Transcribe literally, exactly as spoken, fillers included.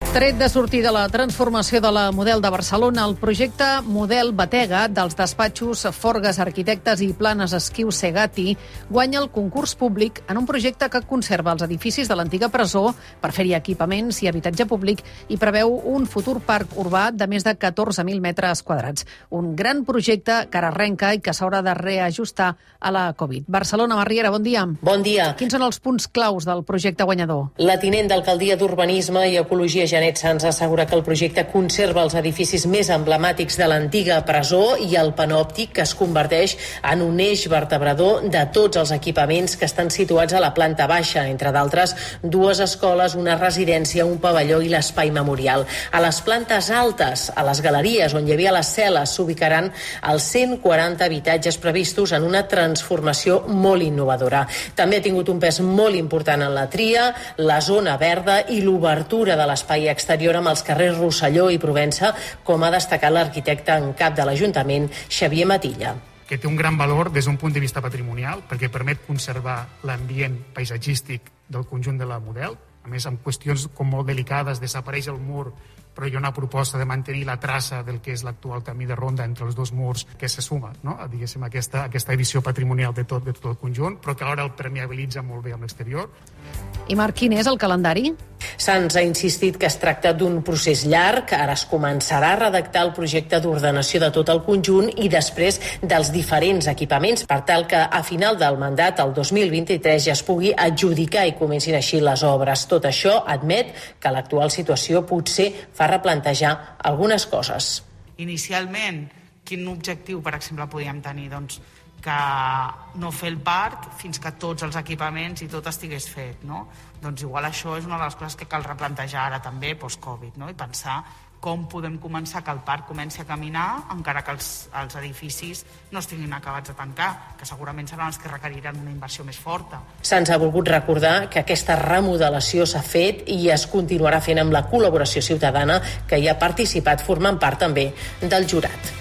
Tret de sortir de la transformació de la Model de Barcelona, el projecte Model Batega dels despatxos Forgas Arquitectes i Planes Esquiu Segati guanya el concurs públic en un projecte que conserva els edificis de l'antiga presó per fer-hi equipaments i habitatge públic i preveu un futur parc urbà de més de catorze mil metres quadrats. Un gran projecte que ara arrenca i que s'haurà de reajustar a la Covid. Barcelona, Marriera, bon dia. Bon dia. Quins són els punts claus del projecte guanyador? La tinent d'Alcaldia d'Urbanisme i Ecologia, Janet Sans, assegura que el projecte conserva els edificis més emblemàtics de l'antiga presó i el panòptic, que es converteix en un eix vertebrador de tots els equipaments que estan situats a la planta baixa, entre d'altres dues escoles, una residència, un pavelló i l'espai memorial. A les plantes altes, a les galeries on hi havia les cel·les, s'ubicaran els cent quaranta habitatges previstos en una transformació molt innovadora. També ha tingut un pes molt important en la tria, la zona verda i l'obertura de l'espai exterior amb els carrers Rosselló i Provença, com ha destacat l'arquitecte en cap de l'Ajuntament, Xavier Matilla. Que té un gran valor des d'un punt de vista patrimonial, perquè permet conservar l'ambient paisatgístic del conjunt de la Model. A més, amb qüestions com molt delicades, desapareix el mur, però hi ha una proposta de mantenir la traça del que és l'actual camí de ronda entre els dos murs, que se suma, no? a, diguéssim, aquesta, aquesta visió patrimonial de tot, de tot el conjunt, però que alhora el permeabilitza molt bé amb l'exterior. I Marc, quin és el calendari? Sans ha insistit que es tracta d'un procés llarg. Ara es començarà a redactar el projecte d'ordenació de tot el conjunt i després dels diferents equipaments, per tal que a final del mandat, el dos mil vint-i-tres, ja es pugui adjudicar i comencin així les obres. Tot això admet que l'actual situació potser fa replantejar algunes coses. Inicialment, quin objectiu, per exemple, podíem tenir? Doncs que no fer el parc fins que tots els equipaments i tot estigués fet, no? Doncs igual això és una de les coses que cal replantejar ara també post-Covid, no? I pensar com podem començar que el parc comenci a caminar encara que els, els edificis no estiguin acabats de tancar, que segurament seran els que requeriran una inversió més forta. Se'ns ha volgut recordar que aquesta remodelació s'ha fet i es continuarà fent amb la col·laboració ciutadana, que hi ha participat formant part també del jurat.